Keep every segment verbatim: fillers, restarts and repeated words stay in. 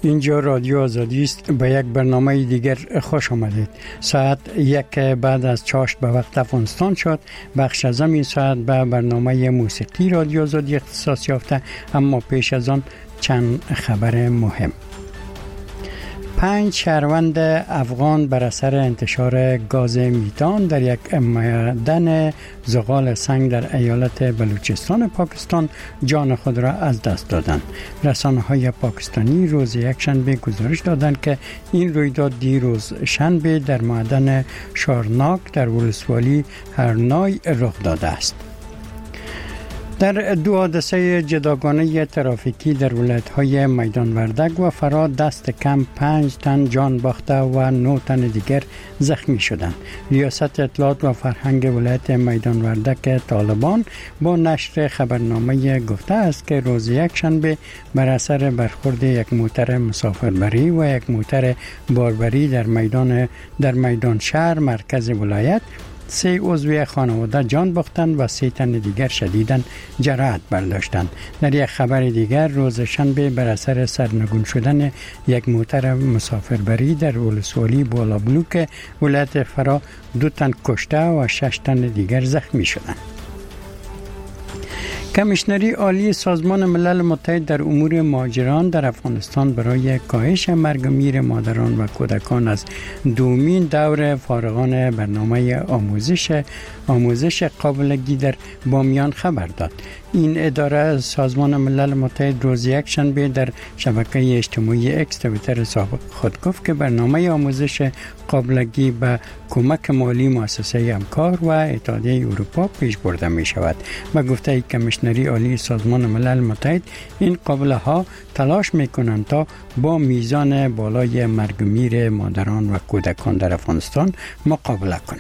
اینجا رادیو آزادی است. به یک برنامه دیگر خوش آمدید. ساعت یک بعد از چاشت به وقت افغانستان شد. بخش از این ساعت به برنامه موسیقی رادیو آزادی اختصاص یافته، اما پیش از آن چند خبر مهم. پنج شهروند افغان بر اثر انتشار گاز میتان در یک معدن زغال سنگ در ایالت بلوچستان پاکستان جان خود را از دست دادند. رسانه‌های پاکستانی روز یکشنبه گزارش دادند که این رویداد دیروز شنبه در معدن شارناک در ولسوالی هرنای رخ داده است. در دو حادثه جداگانه ترافیکی در ولایت‌های میدان وردک و فرا دست کم پنج تن جان باخته و نه تن دیگر زخمی شدند. ریاست اطلاعات و فرهنگ ولایت میدان وردک طالبان با نشر خبرنامه گفته است که روز یکشنبه بر اثر برخورد یک موتر مسافربری و یک موتر باربری در میدان در میدان شهر مرکز ولایت سه عضو خانواده جان باختند و سه تن دیگر شدیداً جراحت برداشتند. در یک خبر دیگر روز شنبه بر اثر سرنگون شدن یک موتر مسافربری در ولسوالی بالابلوک ولایت فرا دو تن کشته و شش تن دیگر زخمی شدند. کمیشنری عالی سازمان ملل متحد در امور مهاجران در افغانستان برای کاهش مرگ و میر مادران و کودکان از دومین دور فارغان برنامه آموزش آموزش قابلگی در بامیان خبر داد. این اداره سازمان ملل متحد روز یکشنبه در شبکه اجتماعی اکس توییتر خود گفت که برنامه آموزش قابلگی به کمک مالی مؤسسه همکار و اتحادیه اروپا پیش برده می شود. و گفته کمیشنری عالی سازمان ملل متحد این قابله ها تلاش می کنند تا با میزان بالای مرگ و میر مادران و کودکان در افغانستان مقابله کنند.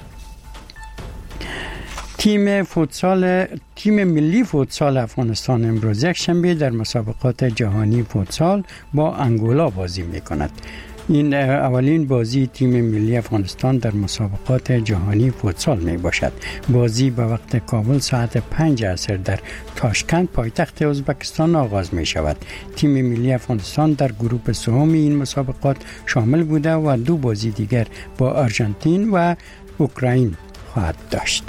تیم فوتسال تیم ملی فوتسال افغانستان امروز یکشنبه در مسابقات جهانی فوتسال با انگولا بازی می‌کند. این اولین بازی تیم ملی افغانستان در مسابقات جهانی فوتسال می باشد. بازی به وقت کابل ساعت پنج عصر در تاشکند پایتخت ازبکستان آغاز می شود. تیم ملی افغانستان در گروه سوم این مسابقات شامل بوده و دو بازی دیگر با آرژانتین و اوکراین خواهد داشت.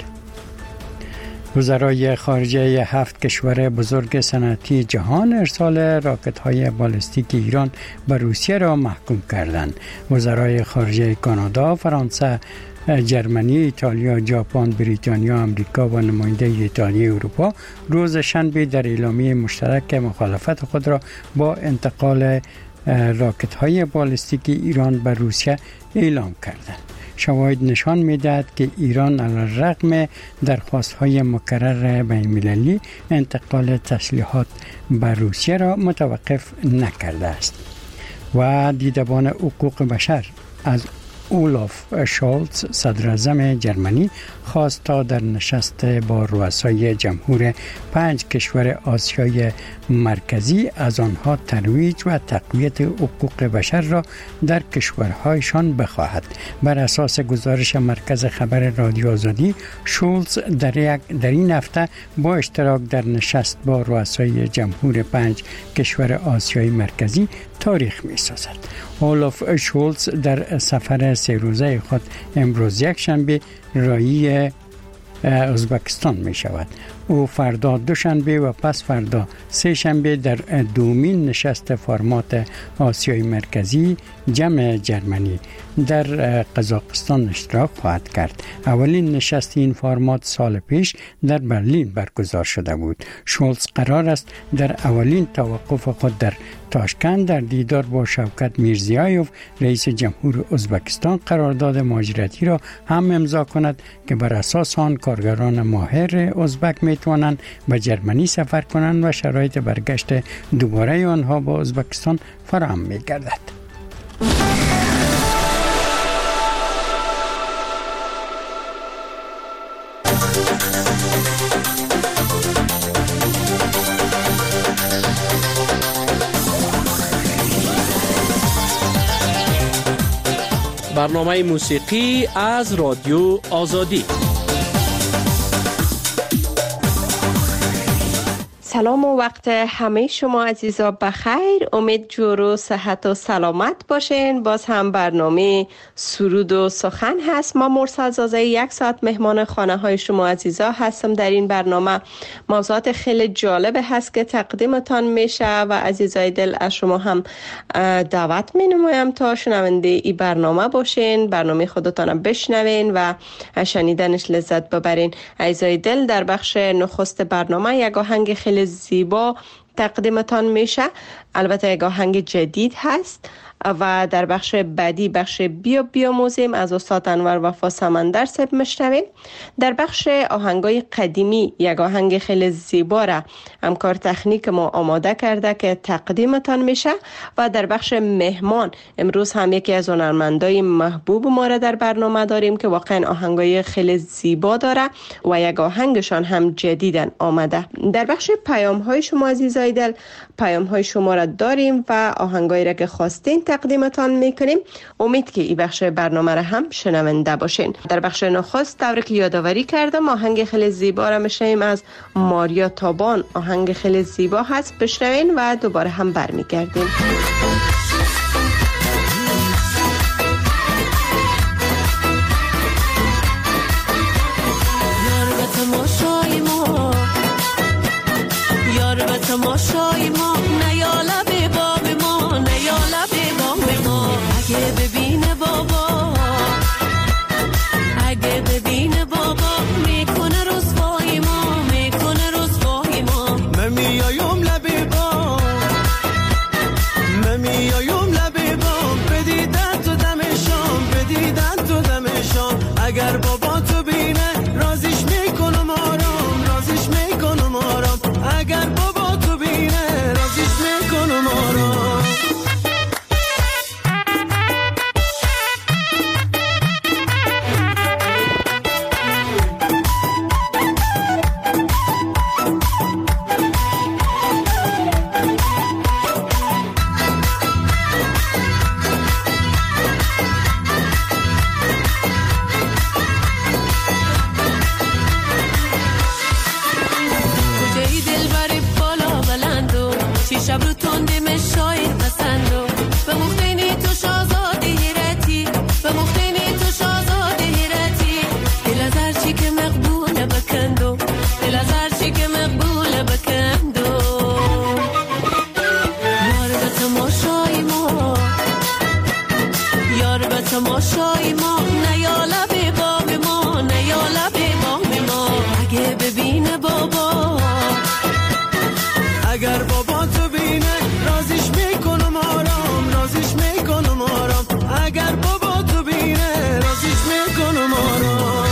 وزرای خارجه هفت کشور بزرگ صنعتی جهان ارسال راکت‌های بالستیک ایران به روسیه را محکوم کردند. وزرای خارجه کانادا، فرانسه، جرمنی، ایتالیا، ژاپن، بریتانیا، آمریکا و نماینده ایتالیا اروپا روز شنبه در اعلامیه مشترک مخالفت خود را با انتقال راکت‌های بالستیک ایران به روسیه اعلام کردند. شواهد نشان می‌دهد که ایران علیرغم درخواست‌های مکرر بین‌المللی انتقال تسلیحات به روسیه را متوقف نکرده است. و دیدبان حقوق بشر از اولاف شولز صدر اعظم جرمنی خواست تا در نشست با رؤسای جمهور پنج کشور آسیای مرکزی از آنها ترویج و تقویت حقوق بشر را در کشورهایشان بخواهد. بر اساس گزارش مرکز خبر رادیو آزادی، شولز در, یک در این هفته با اشتراک در نشست با رؤسای جمهور پنج کشور آسیای مرکزی تاریخ می سازد. اولاف شولز در سفر سه روزه خود امروز یک شنبه رایی ازبکستان می شود. او فردا دوشنبه و پس فردا سه شنبه در دومین نشست فرمات آسیای مرکزی جمع جرمنی در قزاقستان اشتراک خواهد کرد. اولین نشست این فرمات سال پیش در برلین برگزار شده بود. شولز قرار است در اولین توقف خود در تاشکند در دیدار با شوکت میرزیایوف رئیس جمهور ازبکستان قرارداد مهاجرتی را هم امضا کند که بر اساس آن کارگران ماهر ازبک می توانند به جرمنی سفر کنند و شرایط برگشت دوباره آنها با ازبکستان فراهم می گردد. برنامه موسیقی از رادیو آزادی. سلام و وقت همه شما عزیزا بخیر. امید جور و صحت و سلامت باشین. باز هم برنامه سرود و سخن هست. ما مرسل زازه یک ساعت مهمان خانه های شما عزیزا هستم. در این برنامه موضوعات خیلی جالب هست که تقدیمتان میشه و عزیزای دل از شما هم دعوت می نمایم تا شنونده این برنامه باشین، برنامه خودتان بشنوین و شنیدنش لذت ببرین. عزیزای دل، در بخش نخست برنامه یک آهنگ خیلی زیبا تقدیمتان میشه. البته یک آهنگ جدید هست و در بخش بعدی بخش بیا بیا موزیم از استاد انور وفا سمندر صاحب میشنویم. در بخش آهنگای قدیمی یک آهنگ خیلی زیبا را همکار تکنیک ما آماده کرده که تقدیمتان میشه و در بخش مهمان امروز هم یکی از هنرمندای محبوب ما را در برنامه داریم که واقعا آهنگای خیلی زیبا داره و یک آهنگشان هم جدیدن آمده. در بخش پیام های شما عزیزای دل، پیام های شما را داریم و آهنگایی را که خواستین تقدیمتان میکنیم. امید که این بخش برنامه را هم شنونده باشین. در بخش نخست دوره که یادآوری کردم آهنگ خیلی زیبا را میشنویم از ماریا تابان. آهنگ خیلی زیبا هست، بشنوین و دوباره هم برمیگردیم. تماشای ما نیالا به باب ما، نیالا به باب ما. اگه ببینه بابا، اگه ببینه بابا میکنه رسوای ما، میکنه رسوای ما. ممیایم لبی بام، ممیایم لبی بام. بدیدن تو دمشان، بدیدن تو دمشان. اگر بابا تو بینه رازیش میکنم آرام، رازیش میکنم آرام. اگر بابا رازیش میکنم آرام. شب رو تنده مشایر پسندو به مختینی تو شازاده هیرتی، به مختینی تو شازاده هیرتی. دل از هرچی که مقبوله بکندو، دل از هرچی که مقبوله بکندو. یار به تماشای ما، یار به تماشای ما نیالا به باب ما، نیالا به باب ما. اگه ببینه بابا، اگر بابا تو بینه رازیش میکنم آرام، رازیش میکنم آرام. اگر بابا تو بینه رازیش میکنم آرام.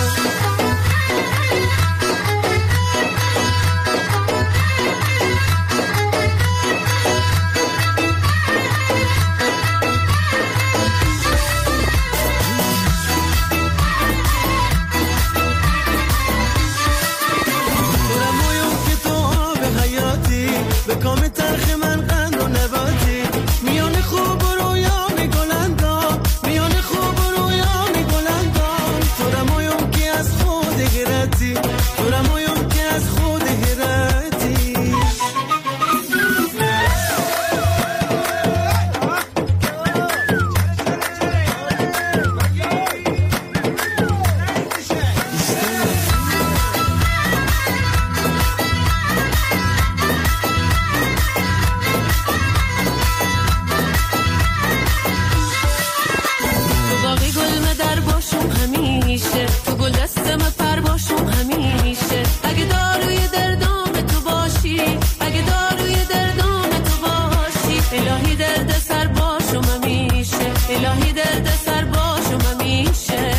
به کام تلخ من قند و نباتی. میان خوب و رویا میگلندان، میان خوب و رویا میگلندان. تو رمایم که از خود هرتی، تو رمایم که از خود هرتی. تو گل دستم پر باشم همیشه. اگه داروی دردام تو باشی، اگه داروی دردام تو باشی. الهی درد سر باشم همیشه، الهی درد سر باشم همیشه.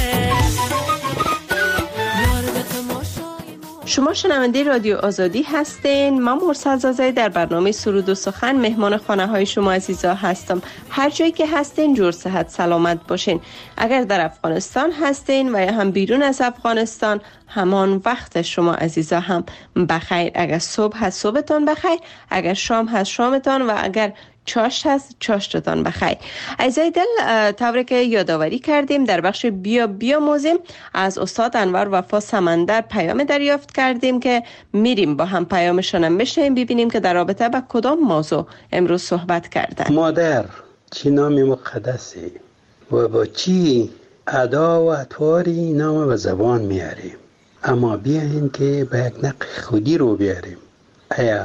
شما شنونده رادیو آزادی هستین. من مرسل زازه در برنامه سرود و سخن مهمان خانه های شما عزیزا هستم. هر جایی که هستین جور صحت سلامت باشین. اگر در افغانستان هستین و یا هم بیرون از افغانستان، همان وقت شما عزیزا هم بخیر. اگر صبح هست صبحتان بخیر، اگر شام هست شامتان و اگر چاشت هست. چاشتتان بخیر. عزیزای دل، طوری که یادآوری کردیم در بخش بیا بیا موزیم از استاد انور وفا سمندر پیام دریافت کردیم که میریم با هم پیامشون هم بشنویم ببینیم که در رابطه با کدام موضوع امروز صحبت کردن. مادر چی نام مقدسی و با چی ادا و اطواری نام و زبان میاریم، اما بیاین که به یک نقل خودی رو بیاریم. ایا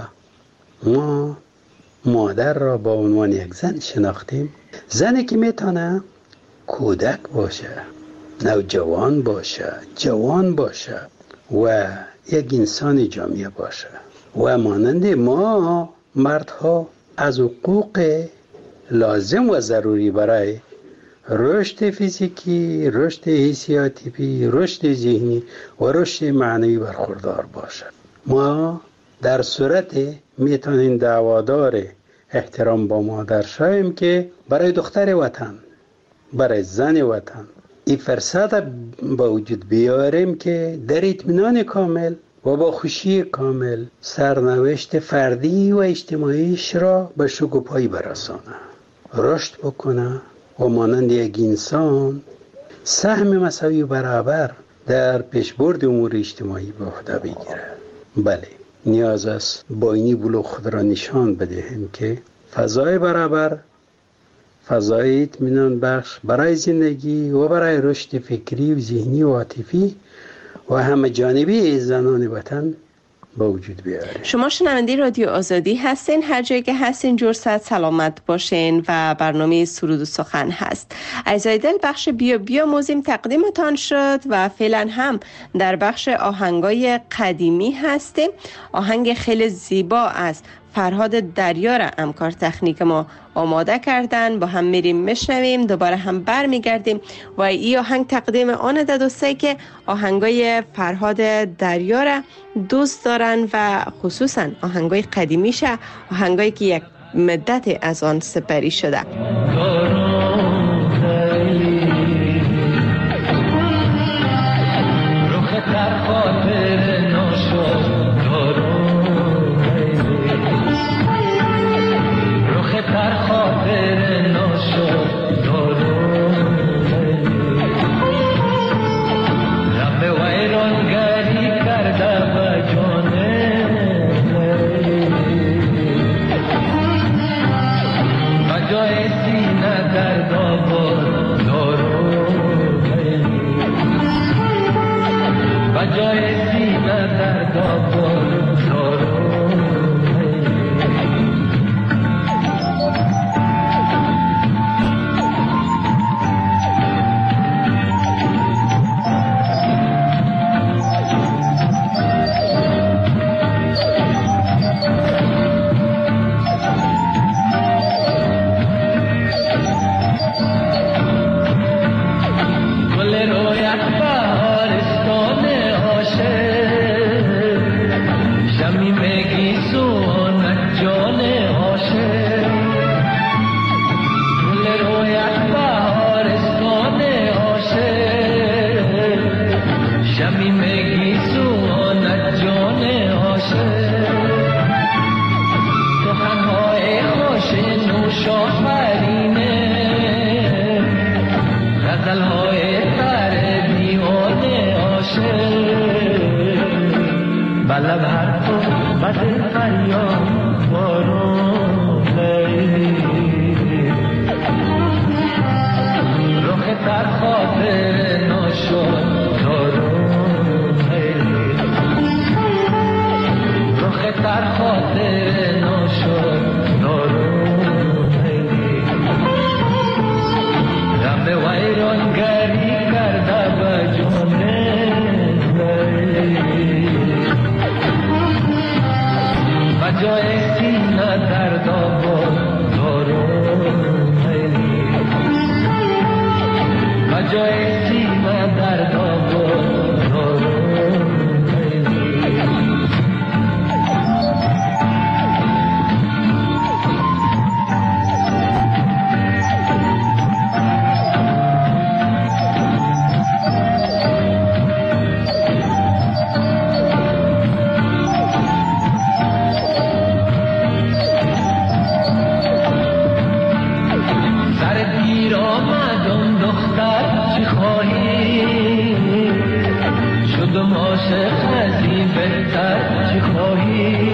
ما مادر را با عنوان یک زن شناختیم؟ زنی که میتونه کودک باشه، نوجوان باشه، جوان باشه و یک انسان جامعه باشه و مانند ما مردها از حقوق لازم و ضروری برای رشد فیزیکی، رشد حسیاتی، رشد ذهنی و رشد معنوی برخوردار باشه. ما در صورت میتونیم دعوادار احترام با مادر شویم که برای دختر وطن، برای زن وطن این فرصت با وجود بیاریم که در اطمینان کامل و با خوشی کامل سرنوشت فردی و اجتماعیش را به شکوفایی برسانه، رشد بکنه و مانند یک انسان سهم مساوی برابر در پیشبرد امور اجتماعی به عهده بگیره. بله، نیاز است با اینی بلوغ خود را نشان بدهیم که فضای برابر، فضای اطمینان بخش برای زندگی و برای رشد فکری و ذهنی و عاطفی و همه جانبی زنان وطن با وجود بیاریم. شما شنونده رادیو آزادی هستین، هر جایی که هستین جور صحت سلامت باشین و برنامه سرود و سخن هست. عزیزای دل، بخش بیا بیا موزیم تقدیمتان شد و فعلا هم در بخش آهنگای قدیمی هستیم. آهنگ خیلی زیبا است فرهاد دریا را همکار تکنیک ما آماده کردن، با هم میریم میشنویم، دوباره هم بر میگردیم و این آهنگ تقدیم آن ده دوستایی که آهنگای فرهاد دریا را دوست دارن و خصوصا آهنگای قدیمیشه، آهنگایی که یک مدت از آن سپری شده. چی خواهی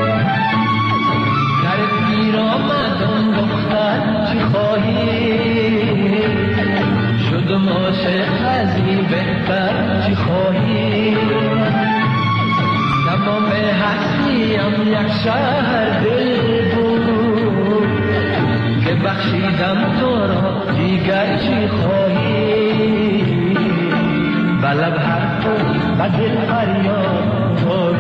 در پیرامدان دختر چی خواهی شدم عاشق از این بهتر چی خواهی تمام هستیم یک شهر دل بود که بخشیدم تو را دیگر چی خواهی بلب حرف و دل فریاد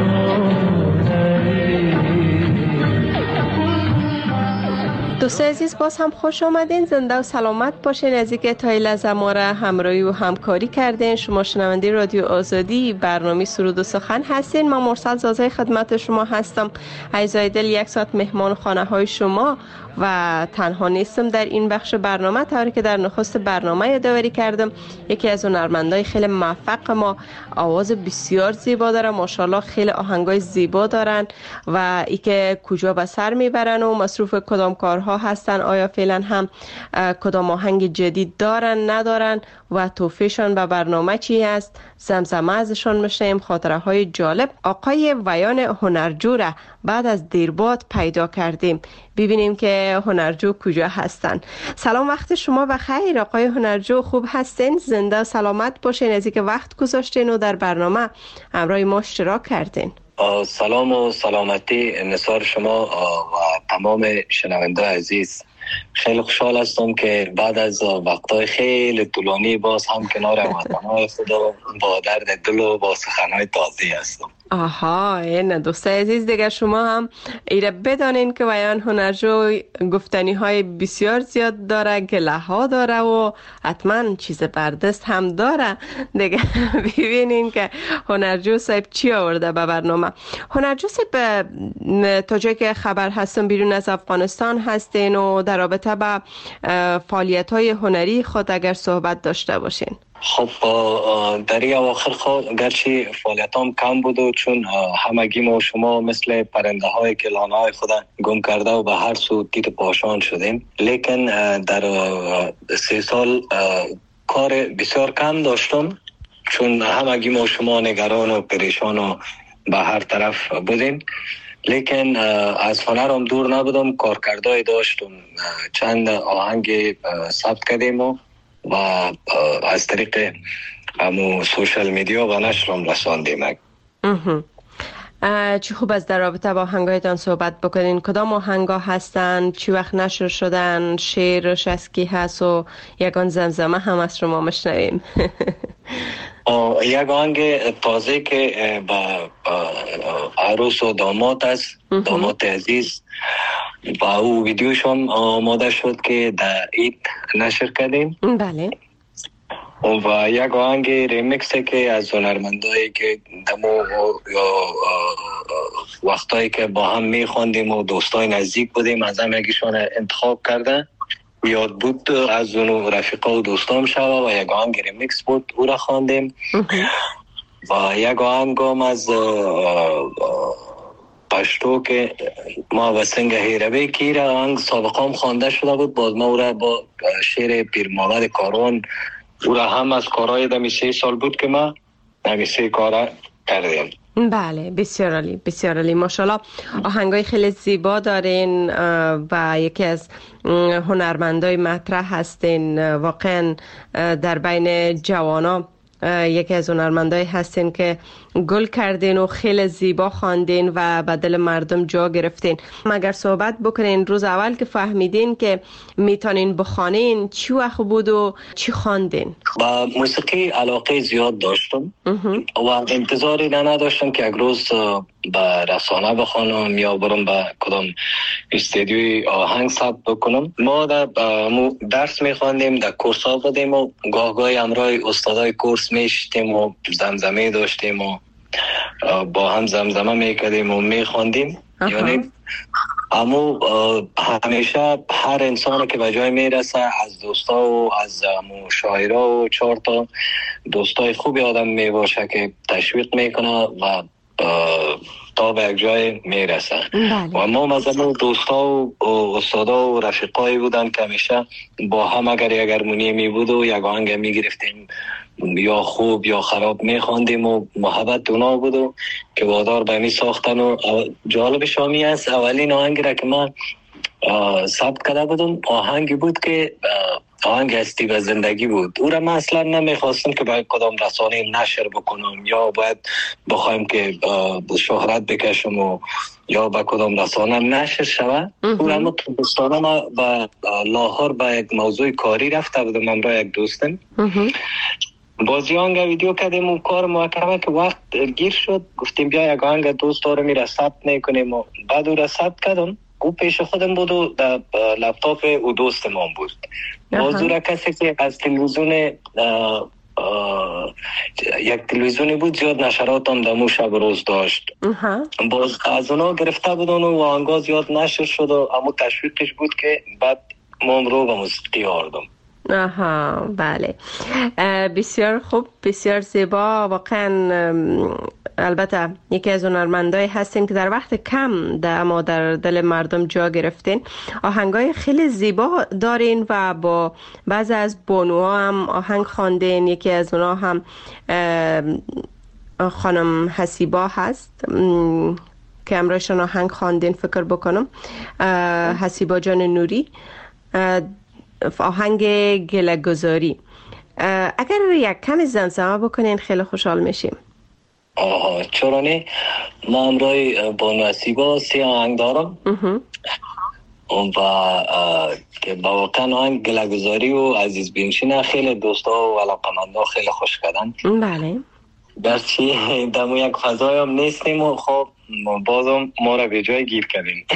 دوست عزیز باز هم خوش آمدین، زنده و سلامت باشین. از اینکه تا این لحظه ما را همراهی و همکاری کردین. شما شنونده رادیو آزادی برنامه سرود و سخن هستین. من مرسل زازای خدمت شما هستم. عزیزای دل، یک ساعت مهمان خانه های شما و تنها نیستم در این بخش برنامه. طوری که در نخست برنامه یادآوری کردم، یکی از هنرمندای خیلی موفق ما، آواز بسیار زیبا داره، ماشاءالله خیلی آهنگای زیبا دارن و ای که کجا به سر میبرن و مصروف کدام کارها هستن، آیا فعلا هم کدام آهنگ جدید دارن ندارن و توفیشان به برنامه چی هست، زمزمه ازشان میشنیم، خاطره های جالب. آقای ویان هنرجو را بعد از دیرباد پیدا کردیم، ببینیم که هنرجو کجا هستن. سلام، وقت شما بخیر آقای هنرجو، خوب هستین؟ زنده و سلامت باشین. از اینکه وقت گذاشتین و در برنامه همراه ما اشتراک کردین. سلام و سلامتی نثار شما و تمام شنونده عزیز. خیلی خوشحال هستم که بعد از وقتهای خیلی طولانی باز هم کنار وطنهای خدا با درد دل و با سخنهای تازه هستم. آها، این دوست عزیز دیگه شما هم ایره بدانین که ویان هنرجو گفتنی های بسیار زیاد داره، گله ها داره و حتما چیز بردست هم داره دیگه. ببینین که هنرجو صاحب چی آورده به برنامه. هنرجو صاحب، تا جایی که خبر هستم بیرون از افغانستان هستین و در رابطه با فعالیت های هنری خود اگر صحبت داشته باشین. خب در این اواخر خود گرچه فعالیتام کم بود و چون همگی ما و شما مثل پرنده های که لانه های خود گم کرده و به هر سو تیت پاشان شدیم، لیکن در سه سال کار بسیار کم داشتم چون همگی ما و شما نگران و پریشان و به هر طرف بودیم. لیکن از هنرم دور نبودم، کارکردهای داشتم، چند آهنگ ثبت کردیم و و از طریق همو سوشل میدیا و نشرم رساندیم. چی خوب از در رابطه با آهنگایتان صحبت بکنین. کدام آهنگا هستن، چی وقت نشر شدن، شعرش از کی هست و یگان زمزمه هم از شما مشنویم. یک آهنگ تازه که با عروس و داماد است، داماد عزیز، با او ویدیوش هم آماده شد که در عید نشر کردیم. بله. و یک آهنگ ریمیکس که از هنرمندایی که دمو وقتایی که با هم میخواندیم و دوستای نزدیک بودیم از هم یکیشون انتخاب کرده، یاد بود از اون رفیقا و دوستام شوا و یک آهنگ ریمیکس بود، او را خواندیم. و یک آهنگ هم از پشتو که ما و سنگ هیربه که را آهنگ سابقا هم خوانده شده بود، باز ما او را با شعر پیر محمد کارون، او را هم از کارهای دمی سه سال بود که ما دمی سه کارا کردیم. بله، بسیار عالی، بسیار عالی، ماشاءالله. آهنگای خیلی زیبا دارین و یکی از هنرمندای مطرح هستین واقعا در بین جوانا. یکی از هنرمندای هستین که گل کردین و خیلی زیبا خواندین و به دل مردم جا گرفتین. اگر صحبت بکنین روز اول که فهمیدین که میتونین بخوانین، چی وقت بود و چی خواندین؟ با موسیقی علاقه زیاد داشتم و انتظاری نداشتم که یک روز به رسانه بخوانم یا برم به کدام استودیوی آهنگ ثبت بکنم. ما در درس میخواندیم، در کورس ها بودیم و گاه گاهی همراه استادای کورس میشتیم و زمزمه داشتیم و با هم زمزمه میکردیم و میخواندیم. یعنی اما همیشه هر انسان که به جای میرسه از دوستا و از شاعرها و چهار تا دوستای خوبی آدم میباشه که تشویق میکنه و تا تا به یک جای میرسن. و ما مثلا دوستا و استادا و رفیقایی بودن که همیشه با هم اگر یک هارمونیمی بود و یک آهنگ میگرفتیم یا خوب یا خراب میخواندیم و محبت اونا بود و که وادار به می ساختن. و جالب شامی است اولین آهنگی را که من ثبت کرده بودم آهنگی بود که آهنگ هستی و زندگی بود. او را من اصلا نمیخواستم که باید کدام رسانه نشر بکنم یا باید بخوایم که شهرت بکشم و یا با کدام رسانه نشر شود. او را من دوستانه ما به لاهور به یک موضوع کاری رفته بودم من را یک دوستم بازی آهنگ ویدیو کردیم و کار محکمه که وقت گیر شد گفتیم بیا یک آهنگ دوست داره میره ثبت میکنیم و بعد او را ثبت کردم. او پیش خودم بود و در لپتاپ او دوست ما بود. موضوع را کسی که از تلویزیون یک تلویزیونی بود زیاد نشرات هم دمو شب روز داشت. باز از اونا گرفته بودن و آهنگا زیاد نشر شد و امو تشویقش بود که بعد ما رو به موسیقی آوردم. آها بله بسیار خوب بسیار زیبا. واقعا البته یکی از هنرمندای هستین که در وقت کم در ما در دل مردم جا گرفتین. آهنگای خیلی زیبا دارین و با بعضی از بانوها هم آهنگ خواندین. یکی از اونا هم خانم حسیبا هست که امروزشان آهنگ خواندین فکر بکنم حسیبا جان نوری آهنگ گله گذاری. اگر یک کمی زمزمه بکنین خیلی خوشحال میشیم. آها چرا نه. ما امروی بانو حسیبا سی آهنگ دارم و که با واقعا آهنگ گله گذاری و عزیز بینشین خیلی دوستا و علاقمندا خیلی خوش کردن. بله برچی دمو یک فضای هم نیستیم و خب بازم ما را به جای گیر کردیم.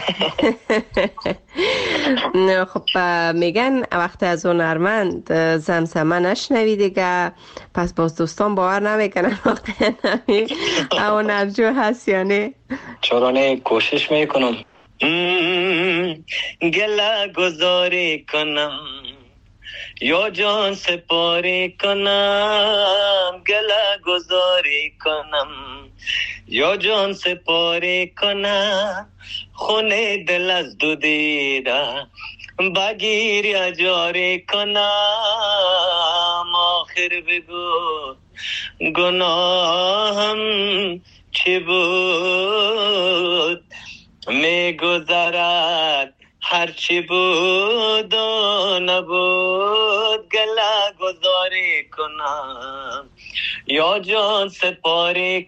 خب میگن وقتی از هنرمند زمزمه نشنوی دیگه پس باز دوستان باور نمیکنن واقعا هنرجو هست یا نه. چرا نه کوشش میکنم. گله گذاری کنم یا جان سپاری کنم گله گذاری کنم یا جان سپاری کنم خونه دل از دو دیده بگیر یا جاری کنم آخر بگو گناهم چی بود میگذرد هرچی بود و نبود گله گذاری کنم یا جان سپاری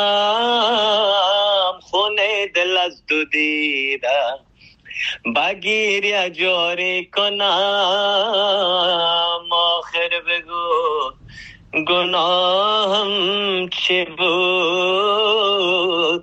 کنم خونه دل از دو دیده بگیر یا جاری کنم آخر بگو گناهم چی بود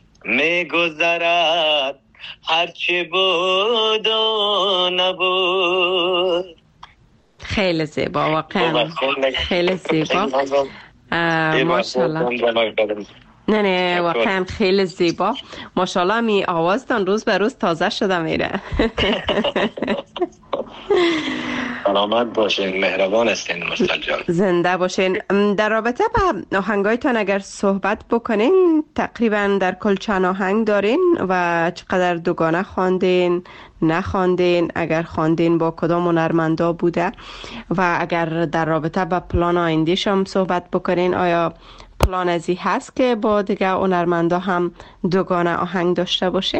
میگذرد هرچی بود و نبود. خیلی زیبا واقعا خیلی زیبا ماشاءالله. نه نه واقعا خیلی زیبا ماشاءالله. می آوازتان روز به روز تازه شده میره. سلامت باشین مهربان هستین مستر جان. زنده باشین. در رابطه با آهنگایتان اگر صحبت بکنین تقریبا در کل چند آهنگ دارین و چقدر دوگانه خواندین نخواندین اگر خواندین با کدام هنرمندا بوده و اگر در رابطه با پلان آینده‌ش هم صحبت بکنین آیا پلان ازی هست که با دیگه هنرمندا هم دوگانه آهنگ داشته باشه؟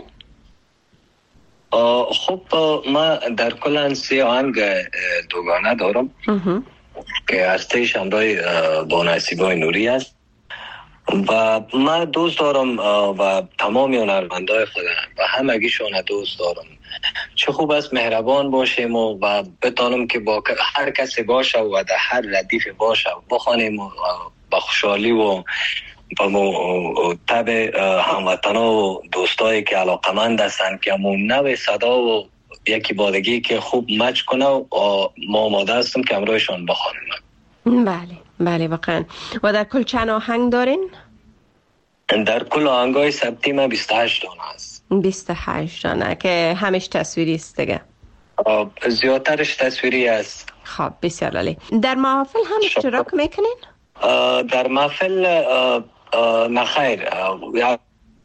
خب ما در کل سی آهنگ دوگانه دارم که هستیش همراه بانو حسیبا نوری است و من دوست دارم و تمامی هنرمندای خودم و همگیشون دوست دارم. چه خوب است مهربان باشیم و, و بتانم که با هر کسی باشه و در هر ردیف باشه بخوانیم و با خوشحالی و با تب هموطنا و دوستایی که علاقمند هستن که همون نوع صدا و یکی بادگی که خوب مچ کنه و ما آماده هستم که امرویشان بخوانیم. بله بله واقعا. و در کل چند آهنگ دارین؟ در کل آهنگای ثبتی ما بیست و هشت دانه هست. بیست و هشت دانه که همش تصویری است دیگه؟ زیادترش تصویری است. خب بسیار عالی. در محافل هم اشتراک میکنین؟ در محفل نخیر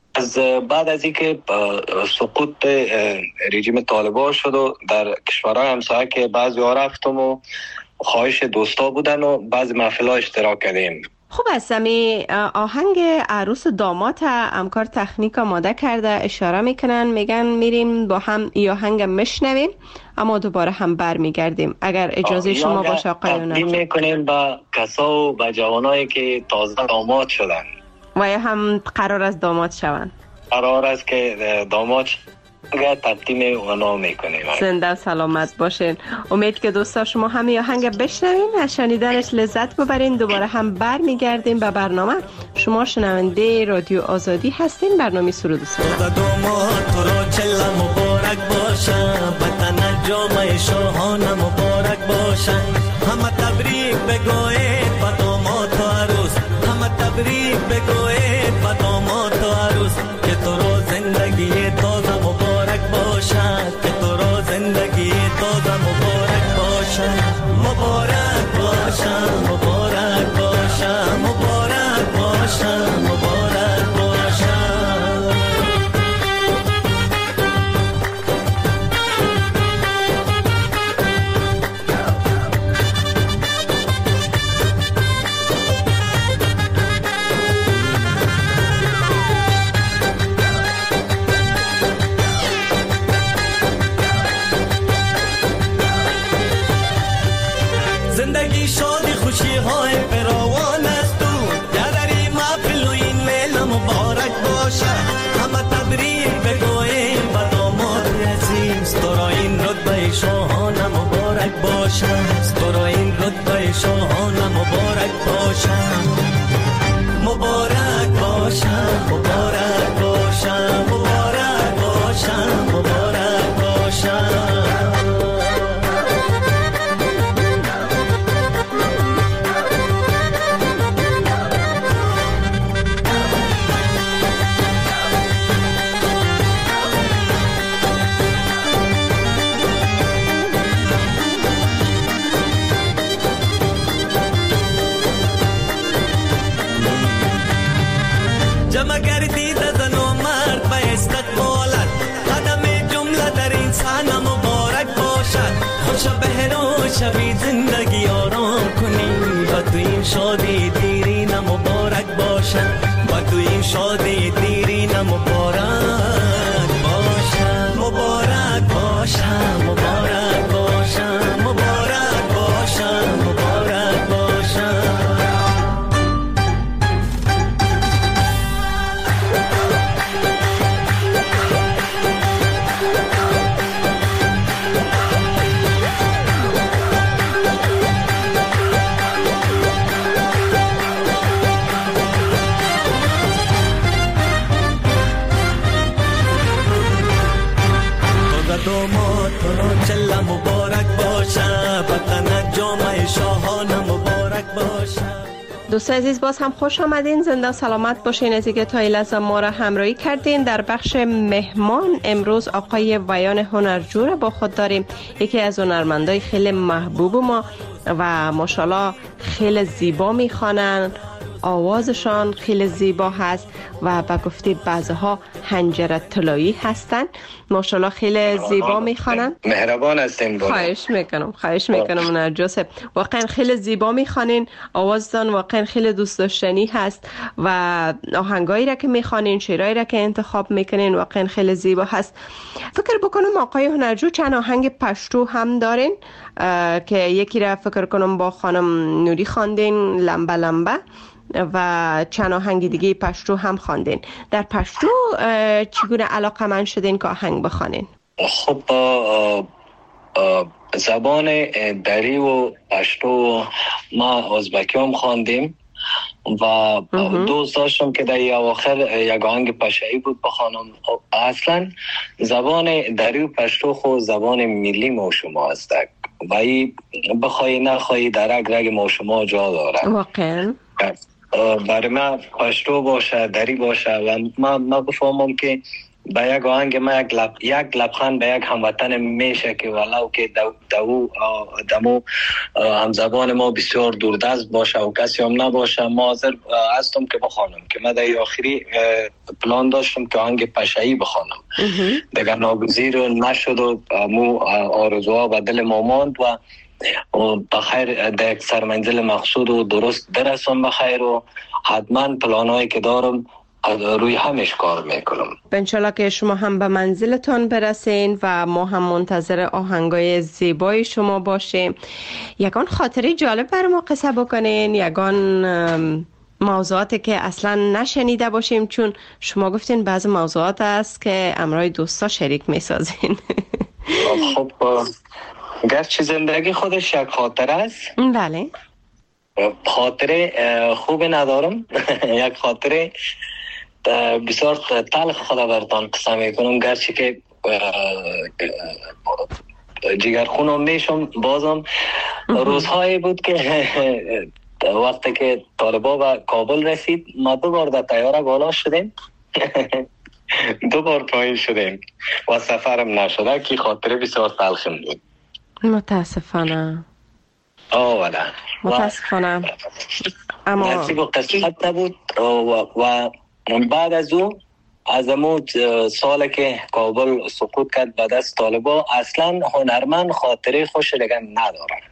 از بعد از اینکه سقوط رژیم طالبان شد و در کشورهای همسایه که بعضی ها رفتم و خواهش دوستا بودن و بعضی محفل‌ها اشتراک کردیم. خوب است. می آهنگ عروس داماد همکار تکنیک آماده کرده، اشاره میکنن، میگن میریم با هم ای آهنگ میشنویم اما دوباره هم بر میگردیم اگر اجازه شما باشه آقایون. تقدیم میکنیم به کسا و به جوانایی که تازه داماد شدن و یا هم قرار است داماد شوند. قرار است که داماد تقدیم اونا میکنیم. زنده و سلامت باشین. امید که دوستا شما همین آهنگ بشنوین، از شنیدنش لذت ببرین. دوباره هم بر میگردیم به برنامه. شما شنونده رادیو آزادی هستین، برنامه سرود و سلام. داماد تو را چلا مبارک باشن، وطن جامعه شاهانه مبارک باشن. همه تبریک بگوید با داماد و عروس، همه تبریک بگوید با داماد و عروس، که تو را زندگی تازه مبارک باشد، که تو را زندگی تازه مبارک باشد. مبارک باشد، مبارک باشد، مبارک باشد، مبارک باشد. زندگی شادی خوشی های فراوان است تو، یادری محفل و این میله مبارک باشد. همه تبریک بگوییم با داماد عزیز، تو را این رتبه شاهانه مبارک باشد، تو را این رتبه شاهانه مبارک باشد. مبارک باشد، مبارک باشد، مبارک باشد، مبارک باشد. جمع گردید زن و مرد به استقبالت، قدم جمله در انسان مبارک باشد. خوش بهرو شوی زندگی آرام کنی، و تو این شادی دیری مبارک باشد، و تو این شادی دیری مبارک باشد. مبارک باشد، مبارک باشد، مبارک باشد، مبارک باشد. داماد تو را چلا مبارک باشد، وطن جامعه شاهانه مبارک باشد. دوست عزیز باز هم خوش آمدین، زنده و سلامت باشین. از اینکه تا این لحظه ما را همراهی کردین. در بخش مهمان امروز آقای ویان هنرجو را با خود داریم، یکی از هنرمندای خیلی محبوب ما و ماشاءالله خیلی زیبا میخوانن، آوازشان خیلی زیبا هست و با گفته بعضها حنجره طلایی هستن. ماشاءالله خیلی زیبا میخوانن. مهربان هستین. خواهش میکنم خواهش میکنم نرجس، واقعا خیلی زیبا میخوانین، آوازتان واقعا خیلی دوست داشتنی هست و آهنگایی را که میخوانین، شعرهایی را که انتخاب میکنین واقعا خیلی زیبا هست. فکر بکنم آقای هنرجو چند آهنگ پشتو هم دارین که یکی را فکر کنم با خانم نوری خواندین، لمبه لمبه، و چند آهنگ دیگه پشتو هم خواندین. در پشتو چگونه علاقه‌مند شدین که آهنگ بخوانین؟ خب زبان دری و پشتو ما ازبکی هم خواندیم و دوست داشتم که در اواخر یک آهنگ پشایی بود بخوانم. اصلا زبان دری و پشتو خود زبان ملی ما شما هست و ای بخوایی نخوایی در رگ رگ ما شما جا داره. واقعا برای من پشتو باشه، دری باشه و من, من بفهمم که به یک آهنگ ما یک لب یک لبخند به یک هموطن میشه که ولو که دو دو دمو همزبان ما بسیار دوردست باشه و کسی هم نباشه، ما حاضر هستم که بخوانم که من در آخری پلان داشتم که آهنگ پشه‌ای بخوانم دیگر ناگزیر نشد و مو آرزوها به دل ما ماند و بخیر در یک سرمنزل مقصود و درست برسم بخیر و حتما پلانایی که دارم روی همش کار میکنم. انشالله که شما هم به منزلتان برسین و ما هم منتظر آهنگای زیبای شما باشیم. یگان خاطره جالب بر ما قصه بکنین، یگان موضوعاتی که اصلا نشنیده باشیم، چون شما گفتین بعض موضوعات است که امرای دوستا شریک میسازین. خب گرچه زندگی خودش یک خاطره است. بله. خاطره خوب ندارم. یک خاطره بسیار تلخ خدا براتان قصه میکنم، گرچه که جگرخونم میشم بازم. روزهایی بود که وقتی که طالبا به کابل رسید ما دو بار در طیاره بالا شدیم دو بار پایین شدیم و سفرم نشده که خاطره بسیار تلخم بود. متاسفانه. آه ولی متاسفانه اما نصیب و قسمت نبود. و, و بعد از اون از امون سال که کابل سقوط کرد به دست طالبا اصلا هنرمند خاطره خوش دیگه نداره.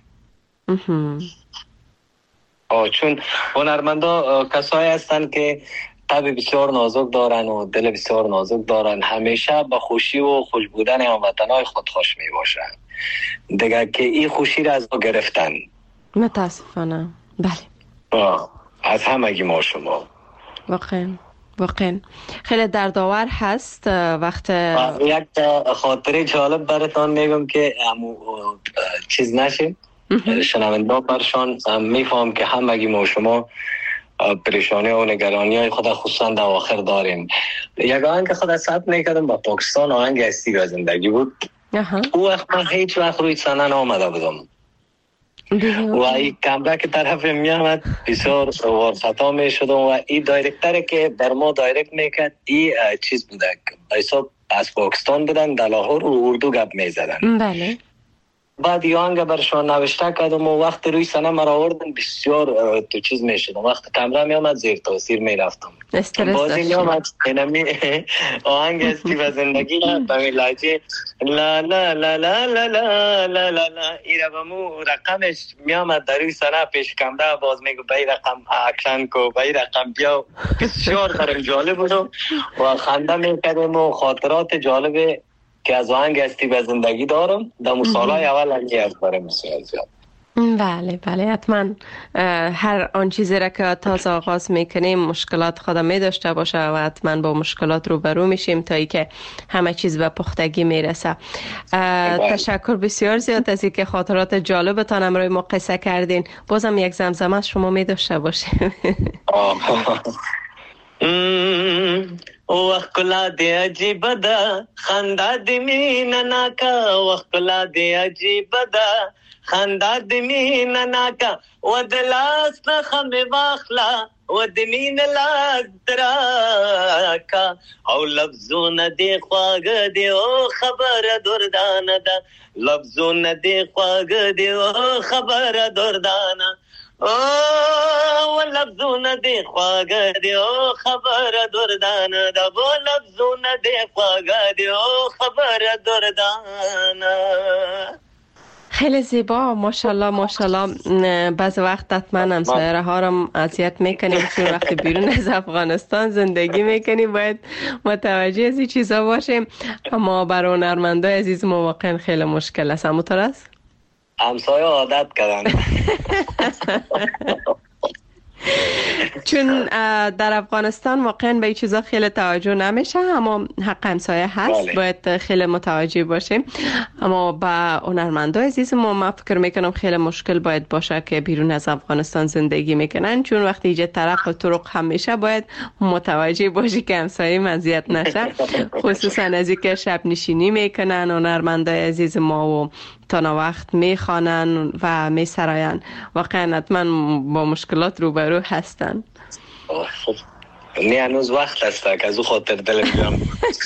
آه چون هنرمندا کسایی هستن که طبع بسیار نازک دارن و دل بسیار نازک دارن، همیشه به خوشی و خوش بودن هموطنای خود خوش می باشن دیگه که این خوشی را از ما گرفتن. متاسفانه. بله. آه. از همگی ما شما واقعا واقعا خیلی دردآور هست. وقت یک خاطره جالب براتون میگم که همو چیز نشه شنونده برشان میفهم که همگی ما شما پریشانی و نگرانی های خود خصوصا در آخر داریم. یک آهنگ خود ثبت میکردم با پاکستان، آهنگ هستی و زندگی بود. او وقت من هیچ وقت روی صحنه نآمده بودم و این کمبک طرف می آمد بسیار وارخطا می شدم و این دایرکتر که در ما دایرکت میکرد این چیز بوده ایسا از پاکستان بودن در لاهور و اردو گپ می زدن. بله. بعد یه آهنگ برشان نوشته کردم و وقت روی سنه مرا آوردن بسیار تو چیز می شدم، وقت کمره می آمد زیر تاثیر می رفتم. بازی می آمد اینمی آهنگ هستی و زندگی به می لحجه لا لا لا لا لا لا لا لا لا ای را بمو رقمش می آمد در روی سنه پیش کمره باز می گو بای رقم اکشن کو بای رقم بیا. بسیار برم جالب بودم و خنده می کردم و خاطرات جالب که از آهنگ هستی به زندگی دارم در مسالای اول هنگی از برای مسیح زیاد. بله بله حتما هر آن چیزی را که تازه آغاز میکنیم مشکلات خود می داشته باشه و حتما با مشکلات روبرو میشیم تا ای که همه چیز به پختگی میرسه. تشکر بسیار زیاد از اینکه خاطرات جالبتان امروز ما قصه کردین. بازم یک زمزمه از شما می داشته باشیم. وخت کلا دی عجیب ده خندا دی مینا ناکا وخت کلا دی عجیب ده خندا دی مینا ناکا و دلاس نخم واخلا و د مین لاس دراکا او لفظونه دی خواږه دی او خبره دردانه ده لفظونه دی خواږه دی او خبره دردانه او لفظونه دی خواږه دی او خبره دردانه ده او لفظونه دی خواږه دی او خبره دردانه. خیلی زیبا ماشاءالله ماشاءالله. بعض وقت حتما همسایه ها رو اذیت میکنیم چون وقتی بیرون از افغانستان زندگی میکنیم باید متوجه از این چیزا باشیم، اما برای هنرمندای عزیز ما واقعا خیلی مشکل است. همونطور است؟ همسایه عادت کردن. چون در افغانستان واقعا به این چیزا خیلی توجه نمیشه، اما حق همسایه هست. بله. باید خیلی متوجه باشیم. اما با هنرمندای عزیز ما من فکر میکنم خیلی مشکل باید باشه که بیرون از افغانستان زندگی میکنن، چون وقتی اینجا طرف طرق همیشه باید متوجه باشی که همسایه اذیت نشه، خصوصا از اینکه شب نشینی میکنن هنرمندای عزیز ما و تا وقت میخوانن و میسراین. واقعا حتما با مشکلات روبرو هستن. نه هنوز وقت است که از او خاطر دلم بیام.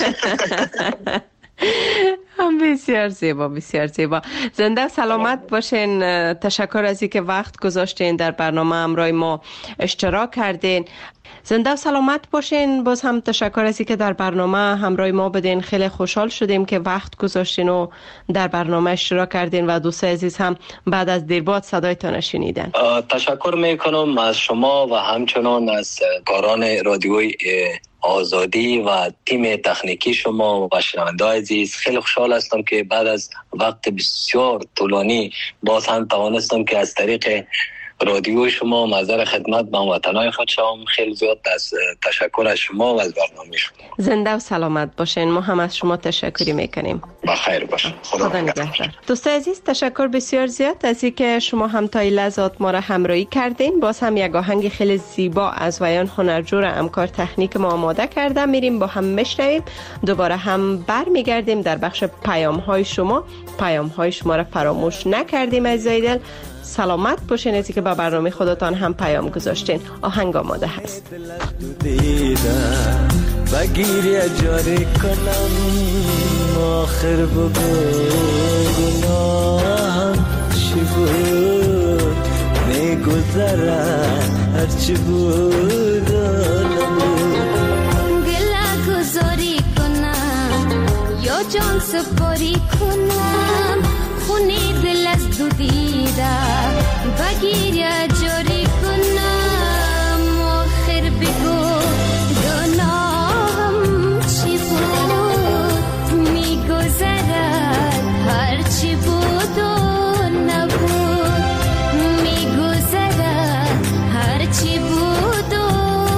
بسیار زیبا، بسیار زیبا. زنده و سلامت باشین. تشکر از اینکه وقت گذاشتین در برنامه همراه ما اشتراک کردین. زنده و سلامت باشین. باز هم تشکر از اینکه در برنامه همراه ما بدین. خیلی خوشحال شدیم که وقت گذاشتین و در برنامه اشتراک کردین و دوست عزیز هم بعد از دیر بعد صدایتان شنیدن. تشکر میکنم از شما و همچنان از کاران رادیوی آزادی و تیم تکنیکی شما و شنونده عزیز. خیلی خوشحال هستم که بعد از وقت بسیار طولانی باز هم توانستم که از طریق رادیو شما مظهر خدمت به وطنای خود شوم. خیلی زیاد از تشکر از شما و از برنامه شما. زنده و سلامت باشین. ما هم از شما تشکری میکنیم. بخیر باشین. خدا, خدا نگهدار. دوست عزیز تشکر بسیار زیاد از اینکه شما هم تا این لحظات ما را همراهی کردین. باز هم یک آهنگ خیلی زیبا از ویان هنرجو را همکار تکنیک ما آماده کرده. میریم با هم میشنویم. دوباره هم برمیگردیم در بخش پیام های شما. پیام های شما را فراموش نکردیم عزیزای دل. سلامت باشین از اینکه به برنامه خودتان هم پیام گذاشتین. آهنگ آماده هست. بگیری اجاره کنم آخر بگو گناهم چی بود میگذرد هرچی بود گله گذاری کنم یا جان سپاری کنم خونی دل از دو دیده بگیری اجاره کنم آخر بگو گناهم چی بود میگذرد هرچی بود و نبود میگذرد هرچی بود و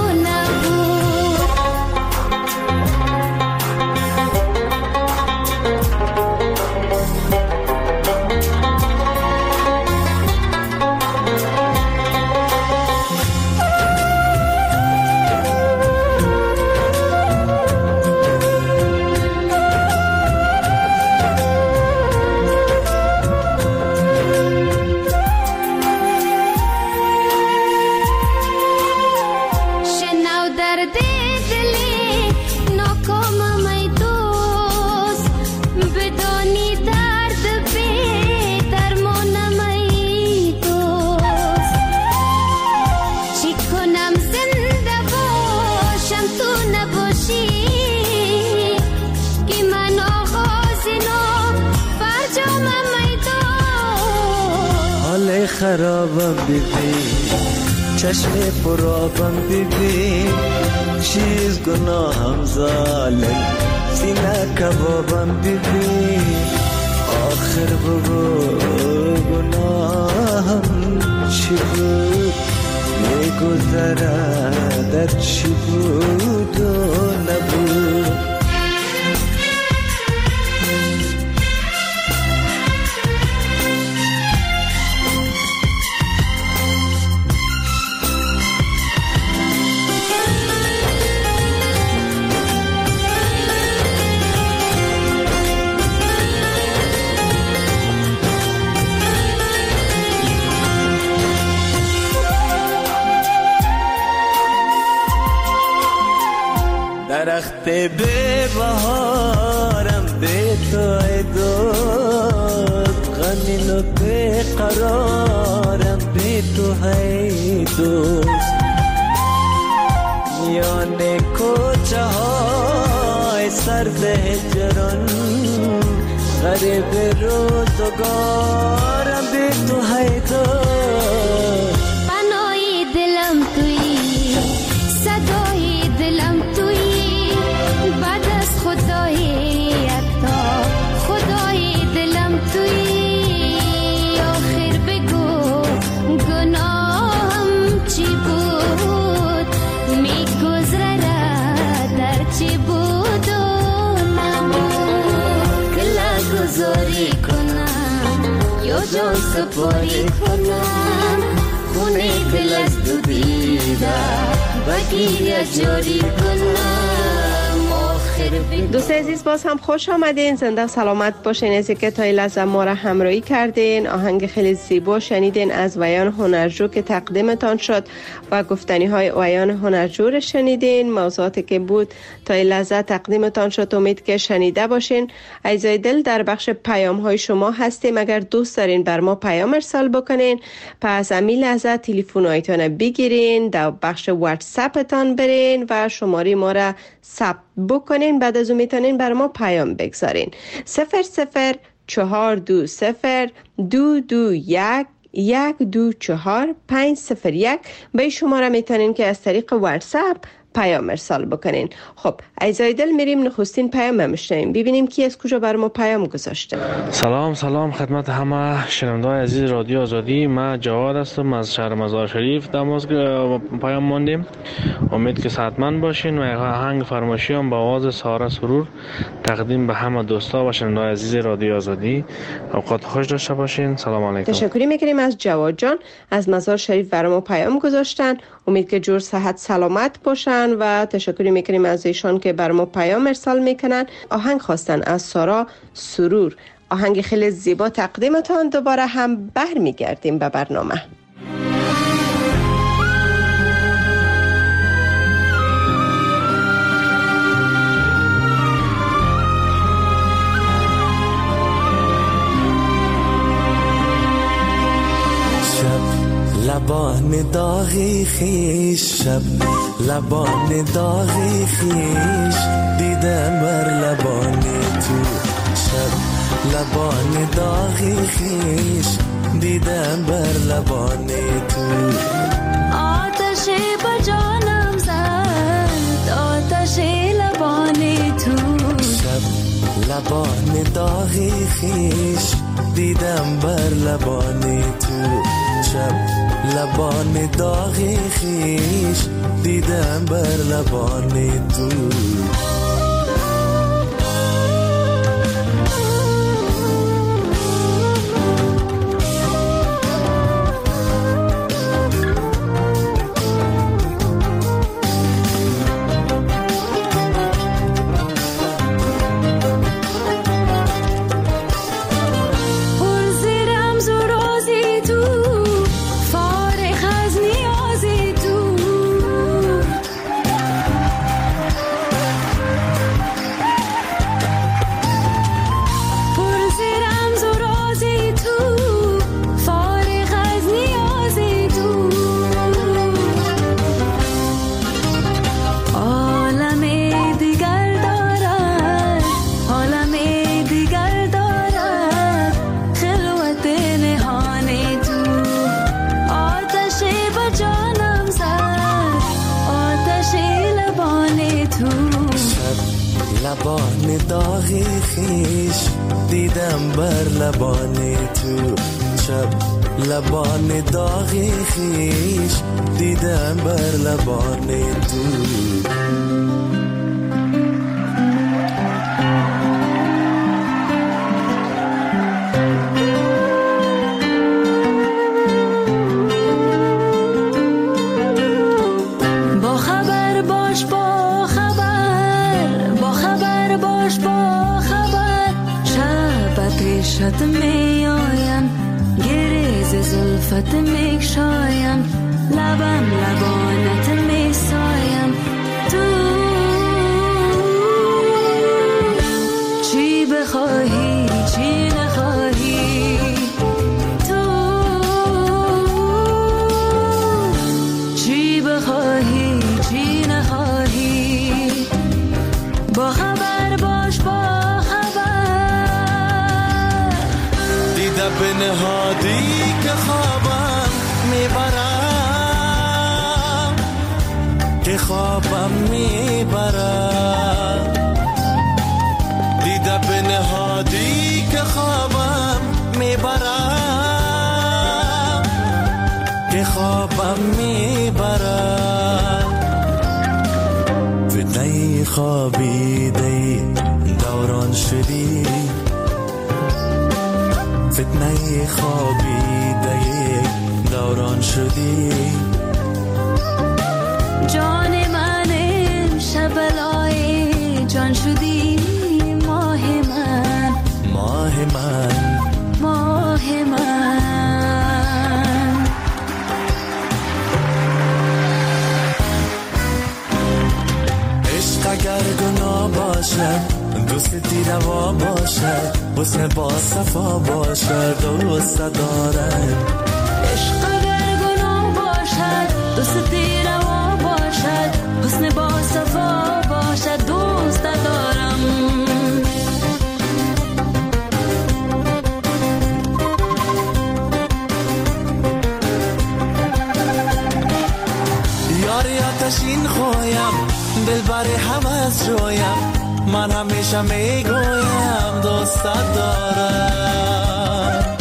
خرابم ببین چشم پرابم ببین چیز گناهم ظالم سینه کبابم ببین آخر بگو گناهم چی بود میگذرد در چی بود و نبود درخت به بهارم به تو ای دوست غمین و به قرارم به تو ای دوست میان کوچه های سرد هجران غریب روزگارم به تو ای دوست پناهی دلم تویی صدای دلم تویی بعد از خدای یکتا خدای دلم تویی آخر بگو گناهم چی بود میگذرد در چی بود و نبود گله گذاری کنم یا جان سپاری کنم خونه دل از دو دیده بگیر یا جاری کنم دوست عزیز باز هم خوش آمدین، زنده و سلامت باشین. از که تا این لحظه ما را همراهی کردین. آهنگ خیلی زیبا شنیدین از ویان هنرجو که تقدیمتان شد و گفتنی های ویان هنرجو را شنیدین. موضوعاتی که بود تا این لحظه تقدیمتان شد، امید که شنیده باشین. عزیزای دل، در بخش پیام های شما هستیم. اگر دوست دارین بر ما پیام ارسال بکنین، پس امی لحظه تلفن هایتان بگیرین، در بخش واتساپ تان برین و شماره ما را ثبت بکنین. بعد از اون میتونین بر ما پیام بگذارین. صفر صفر چهار دو صفر دو دو یک یک دو چهار پنج صفر یک به شماره میتونین که از طریق واتساپ پیام ارسال بکنین. خب عزیزای دل، میریم نخستین پیام میشنیم، ببینیم کی از کجا بر ما پیام گذاشته. سلام سلام خدمت همه شنونده‌های عزیز رادیو آزادی. من جواد هستم از شهر مزار شریف. دماز پیام ماندیم. امید که صحتمند باشین و آهنگ فرمایشیام با آواز ساره سرور تقدیم به همه دوستا و شنونده‌های عزیز رادیو آزادی. اوقات خوش داشته باشین. سلام علیکم. تشکر میکنیم از جواد جان از مزار شریف بر ما پیام گذاشتن. امید که جور صحت سلامت باشن و تشکر میکنیم از ایشان که بر ما پیام ارسال میکنن. آهنگ خواستن از سارا سرور، آهنگ خیلی زیبا تقدیمتان. دوباره هم برمیگردیم به برنامه. لبان داغی خیش، شب لبان داغی خیش دیدم بر لبان تو. شب لبان داغی خیش دیدم بر لبان تو. آتشی با جانم زد، آتشی لبان تو. شب لبان داغی خیش دیدم بر لبان تو. شب لبان داغی خیش دیدم بر لبان تو. لبان داغی خیش دیدم بر لبان تو. شب لبان داغی خیش دیدم بر لبان تو. شد می آیم گریز زلفت می شایم، لبم لبانت می سایم. تو چی بخواهی چی نخواهی، تو چی بخواهی چی نخواهی، با خبر باش با به نهادی که خوابم میبرم، که خوابم میبرم. دیده به نهادی که خوابم میبرم، که خوابم میبرم. فتنه خوابیده دوران شدی، فتنه خوابیده دوران شدی. جان من شبلای جان شدی ماه من، ماه من، ماه من. عشق اگر گناه باشد، دوستی روا باشد، حسن با صفا باشد، دوست دارم. عشق اگر گناه باشد، دوستی روا باشد، حسن با صفا باشد، دوست دارم. یاری آتشین خویم، دل بر حوض جویم، من همیشه میگویم دوست دارم.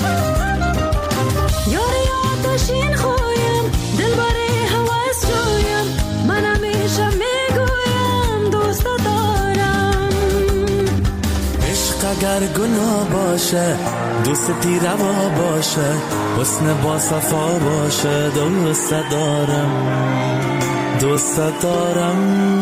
یاری آتشین خویم، دل بر حوض جویم، من همیشه میگویم دوست دارم. عشق اگر گناه باشه، دوستی روا باشه، حسن با صفا باشه، دوست دارم، دوست دارم.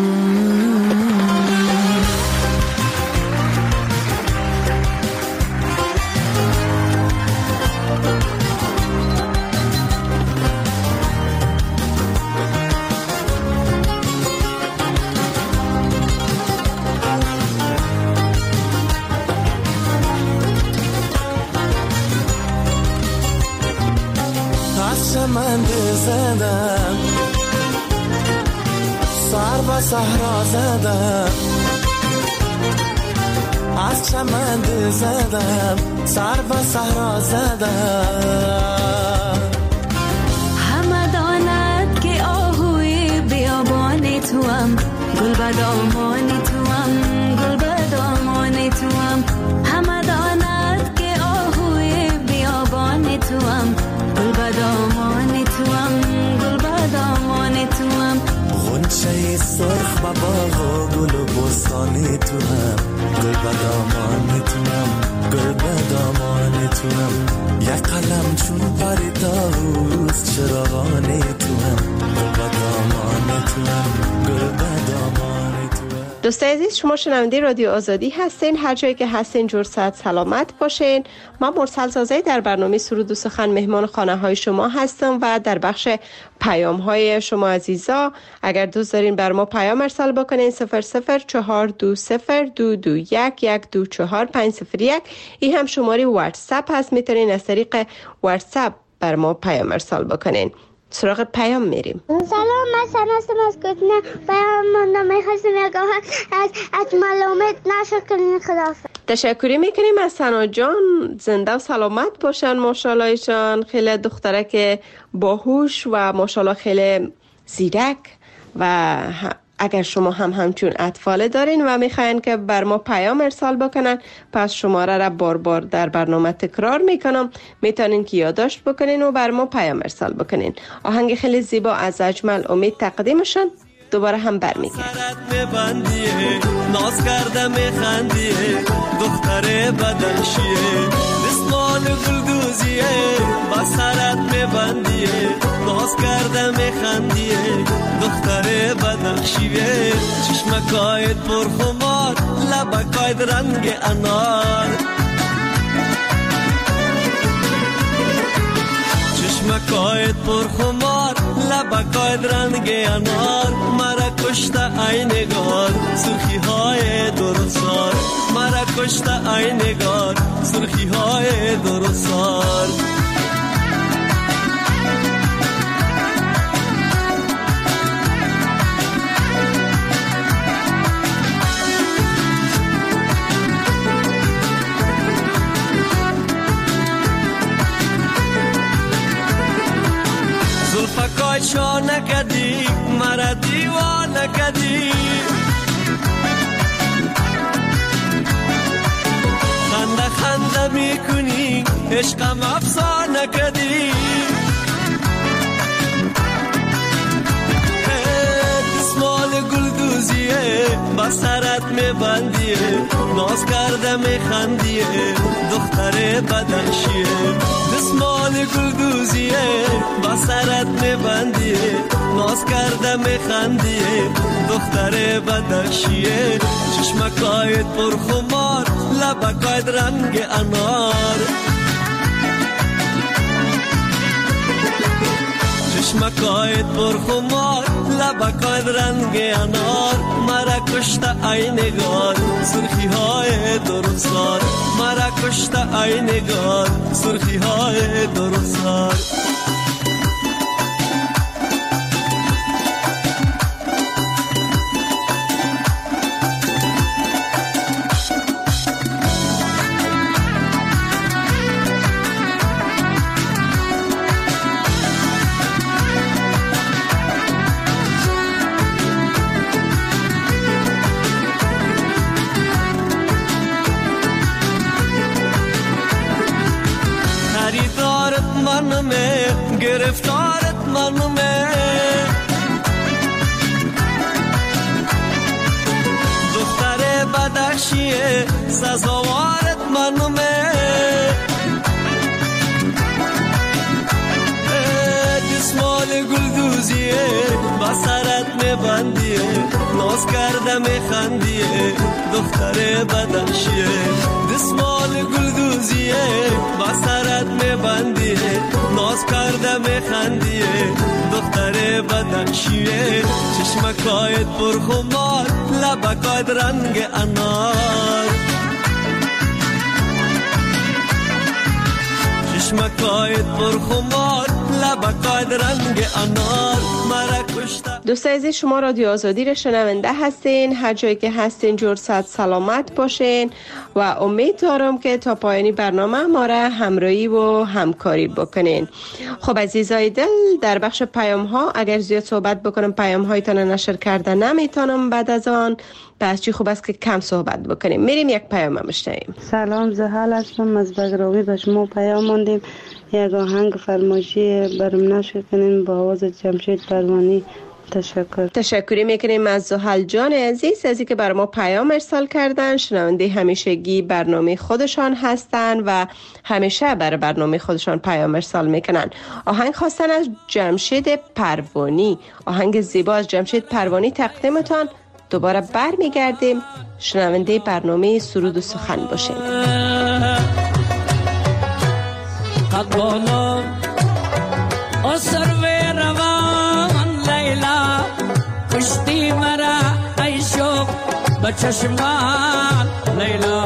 من زدم، سر به صحرا زدم، از چمن زدم، سر به صحرا زدم. همه داند که آهوی بیابان توام، گل به دامان توام، گل به دامان توام. همه داند که آهوی بیابان توام، گل به دامان توام، گل به دامان توام. غنچه سرخ و باغ و گل و بستانی توام، گل به دامان توام، گل به دامان توام. یک قلم چون پری طاووس چراغانی توام، گل به دامان توام، گل به دامان توام. دوستای عزیز، شما شنونده رادیو آزادی هستین. هر جایی که هستین جور صحت سلامت باشین. ما مرسل زازی در برنامه سرود و سخن مهمان خانه های شما هستم و در بخش پیام های شما عزیزا اگر دوست دارین بر ما پیام ارسال بکنین صفر صفر چهار دو صفر دو دو یک یک دو چهار پنج صفر یک. این هم شماره واتساپ هست، میتونین از طریق واتساپ بر ما پیام ارسال بکنین. سراغ پیام میریم. سلام، من سناستم از گفتنه پیام ماندم. میخواستم یکم از از معلومات نشر کنین. خداحافظ. تشکری میکنیم از سنا جان، زنده و سلامت باشن ماشاءالله ایشان. خیلی دختره که باهوش و ماشاءالله خیلی زیرک و اگر شما هم همچون اطفال دارین و میخواین که بر ما پیام ارسال بکنن، پس شماره را بار بار در برنامه تکرار میکنم، میتونین که یادداشت بکنین و بر ما پیام ارسال بکنین. آهنگ خیلی زیبا از اجمل امید تقدیمشان دوباره هم برمیگردم. ناز کرده میخندیه دختر بدنشیه، دستمال گلدوزیه با سرت میبندیه. ناز کرده میخندیه دختر بدنشیه، چشمکایت پرخمار لبکایت رنگ انار. چشمکایت پرخمار لبکایت رنگ انار. مرا کشته ای نگار سرخی های درسار، مرا کشته ای نگار سرخی های درسار. زلفکای چانه کدی مرا دیوانه کدی، خنده خنده میکنی عشقم افسانه کدی. دستمال گلدوزیه با سرت میبندیه، ناز کرده میخندیه دختر بدنشیه. دستمال گلدوزیه با سرت میبندیه ناز کرده میخندیه دختر بدخشیه چشمکایت پرخمار لبکایت رنگ انار چشمکایت پرخمار لبکایت رنگ انار مرا کشته ای نگار سرخی های درخسار مرا کشته ای نگار سرخی های درخسار منمه گرفتارت منمه دختر بدخشیه سزاوارت منمه دسمال گلدوزیه با سرت میبندیه ناز کرده میخندیه دختر بدخشیه دسمال گلدوزیه با سرت میبندیه ناز کرده میخندیه دختر بدخشیه چشمکایت پرخمار لبکایت رنگ انار چشمکایت پرخمار لبکایت رنگ انار مرا کشته. دوستان عزیز شما رادیو آزادی را شنونده هستین هر جایی که هستین جور صد سلامت باشین و امید دارم که تا پایانی برنامه ما را همراهی و همکاری بکنین. خب عزیزای دل در بخش پیام ها اگر زیاد صحبت بکنم پیام هایتان نشر کرده نمیتونم بعد از آن پس چی خوب است که کم صحبت بکنیم. میریم یک پیام بشنویم. سلام زحل هستم از بگراوی به شما پیام ماندیم یک آهنگ فرمایشی برام نشر کنین با آواز جمشید پروانی. تشکر. تشکری میکنیم از زحل جان عزیز از اینکه برای ما پیام ارسال کردن. شنونده همیشگی برنامه خودشان هستن و همیشه برای برنامه خودشان پیام ارسال میکنن. آهنگ خواستن از جمشید پروانی، آهنگ زیبا از جمشید پروانی تقدیمتان. دوباره بر میگردیم. شنونده برنامه سرود و سخن باشین. قد بالا آسر و روان لیلا کشتی مرا ای شوق به چشمان لیلا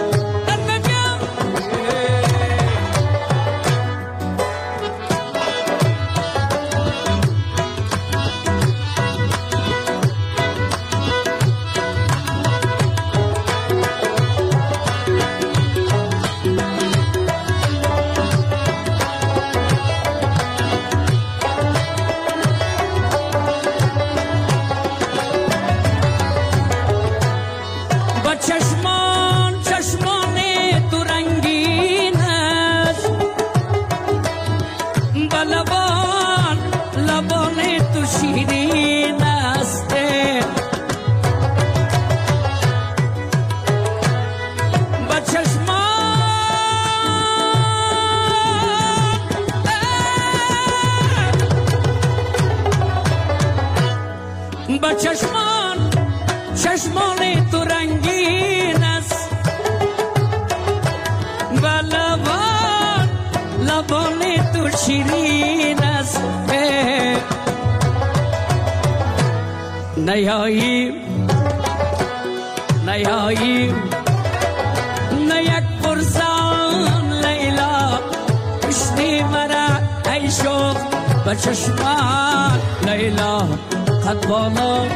چشمان چشمان تو رنگین است و لبان لبان تو شیرین است نیایی نیایی نه یک فرزان لیلا کشتی مرا ای شوق به چشمان لیلا قد بالا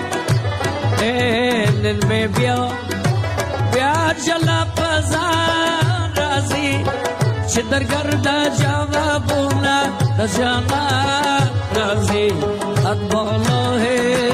دل می بیا بیا جلا پزان رازی چه در گرد جوابونا در جانا رازی قد بالا ہے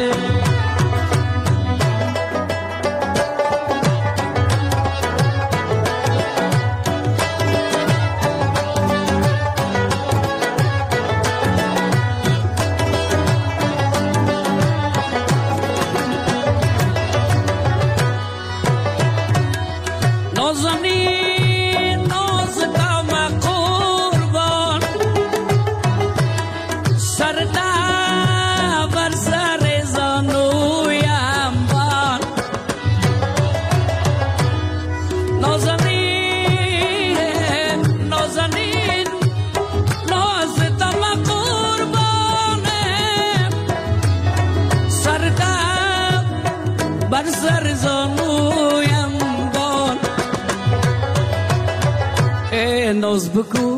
ناز بکو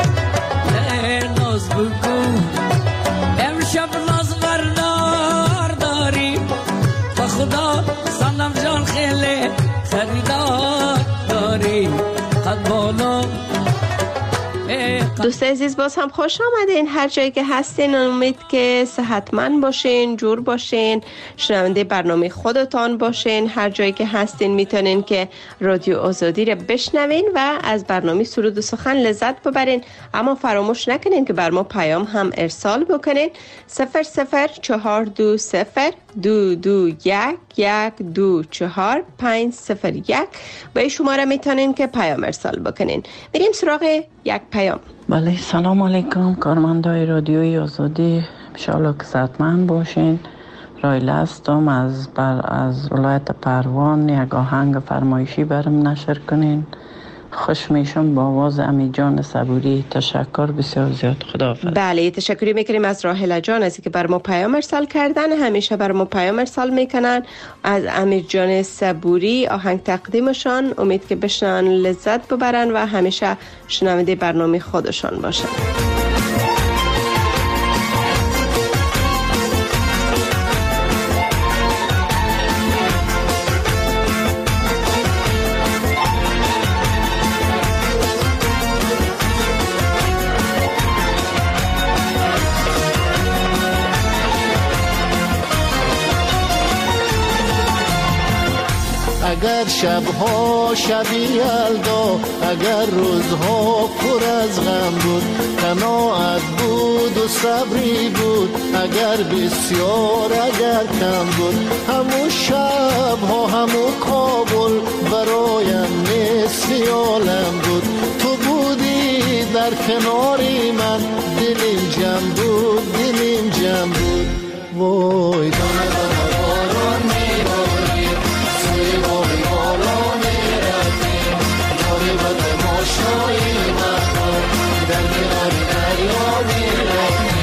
ناز بکو امشب ناز بردار داری با خدا صنم جان خیلی خریدار داری قد بالا. دوست عزیز باز هم خوش آمدین هر جایی که هستین. امید که صحتمند باشین، جور باشین، شنونده برنامه خودتان باشین. هر جایی که هستین میتونین که رادیو آزادی رو بشنوین و از برنامه سرود و سخن لذت ببرین. اما فراموش نکنین که بر ما پیام هم ارسال بکنین. صفر صفر چهار دو صفر دو دو یک یک دو چهار پنج صفر یک به این شماره میتونین که پیام ارسال بکنین. بریم سراغ یک پیام. بله سلام علیکم کارمندای رادیوی آزادی، انشاءالله که صحتمند باشین. رایل هستم از بر از ولایت پروان. یک آهنگ فرمایشی برم نشر کنین. خوش میشم با آواز امی جان صبوری. تشکر بسیار زیاد. خداحافظ. بله تشکری میکنیم از راحله جان از اینکه بر ما پیام ارسال کردن. همیشه بر ما پیام ارسال میکنن. از امیر جان صبوری آهنگ تقدیمشان. امید که بشنن لذت ببرن و همیشه شنونده برنامه خودشان باشن. اگر شبها شبی یلدا، اگر روزها پر از غم بود، قناعت بود و صبری بود، اگر بسیار اگر کم بود، همون شبها همون کابل برایم مثل عالم بود. تو بودی در کناری من، دلیم جمع بود دلیم جمع بود. وای دانه دانه باران میباری، سوی بای بالا میرفتیم، جای بد ماشنایی مخور، در کنار دریا میرفتیم.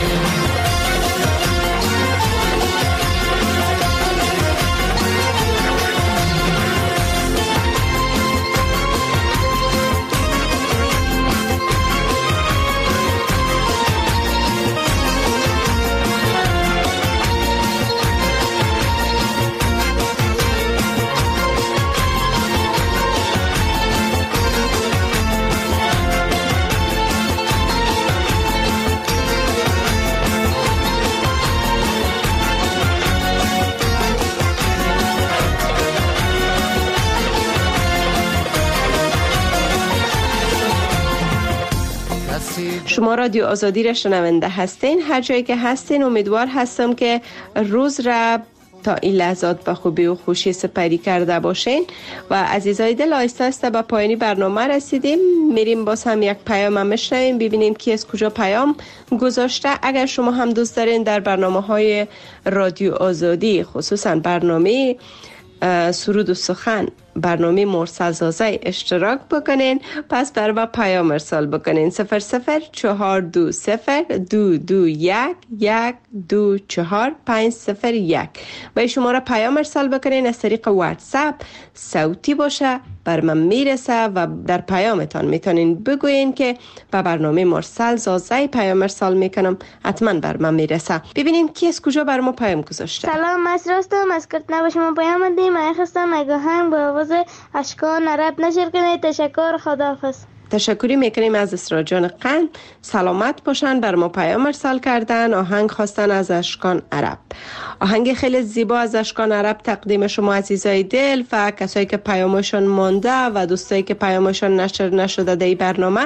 شما رادیو آزادی را شنونده هستین. هر جایی که هستین امیدوار هستم که روز را تا این لحظات به خوبی و خوشی سپری کرده باشین. و عزیزای دل آهسته آهسته به پایانی برنامه رسیدیم. میریم باز هم یک پیام هم بشنویم ببینیم کی از کجا پیام گذاشته. اگر شما هم دوست دارین در برنامه های رادیو آزادی، خصوصا برنامه سرود و سخن، برنامه مرسل زازه اشتراک بکنین، پس بر ما پیام ارسال بکنین. صفر صفر چهار دو صفر دو دو یک یک دو چهار پنج صفر یک و شماره پیام ارسال بکنین از طریق واتساپ. صوتی باشه بر من میرسه و در پیامتان میتونین بگوین که به برنامه مرسل زازه پیام ارسال میکنم، حتما بر من میرسه. ببینیم کی از کجا بر ما پیام گذاشته. سلام، از راستم از کرد به شما پیام دادیم. من خواستم آهنگ با آواز اشکان عرب نشر کنید. تشکر، خداحافظ. تشکری میکنیم از اسرا جان قند. سلامت باشن، بر ما پیام ارسال کردن. آهنگ خواستن از اشکان عرب. آهنگ خیلی زیبا از اشکان عرب تقدیم شما عزیزای دل و کسایی که پیامشون مانده و دوستایی که پیامشون نشر نشده در برنامه.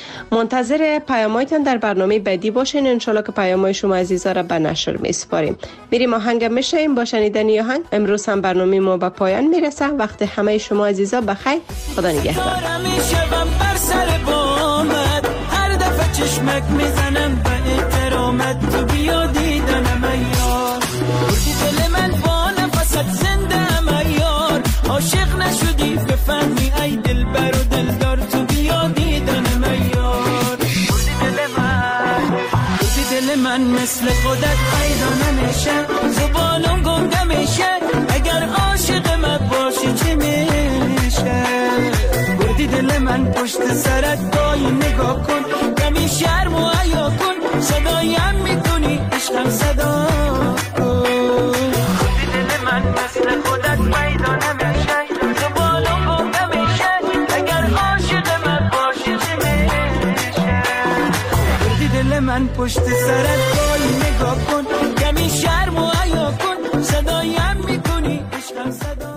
منتظر پیامایتان در برنامه بعدی باشین. انشالله که پیامای شما عزیزا را به نشر میسپاریم. میریم آهنگ میشیم با شنیدن آهنگ. امروز هم برنامه ما به پایان میرسه. وقت همه شما عزیزا بخیر. خدا نگهدار. سر بامت هر دفعه چشمک میزنم به احترامت، تو بیا دیدنم ایار، بردی دل من با نفست زنده ام ایار، عاشق نشدی بفهمی ای دل بر و دلدار، تو بیا دیدنم ایار، بردی دل من بردی دل من مثل خودت پیدا نمیشه، زبانم گنده میشه، اگر عاشق من باشی چی میشه، کردی دل من پشت سرت گاهی نگاه کن کمی شرم و حیا کن صدایم میتونی عشقم صدا کن کردی دل من مثل خودت پیدا نمیشه تو بالا و نمیشه اگر عاشق من باشی چه میشه کردی دل من پشت سرت گاهی نگاه کن کمی شرم و حیا کن صدایم میکنی عشقم صدا